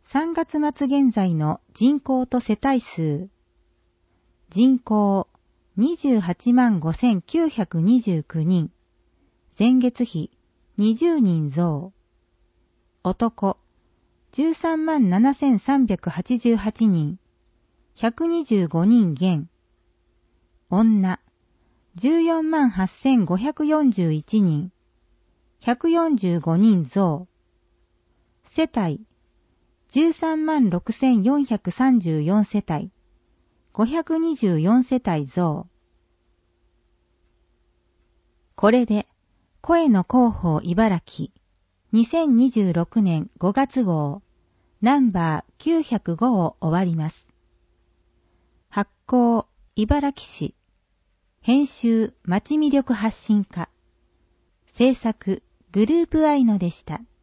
3月末現在の人口と世帯数。人口 285,929 人。前月比20人増。男 137,388 人。125人減。女 148,541 人。145人増。世帯 136,434 世帯。524世帯増。これで、声の広報茨城、2026年5月号、ナンバー905を終わります。発行、茨城市。編集、町魅力発信課。制作、グループアイノでした。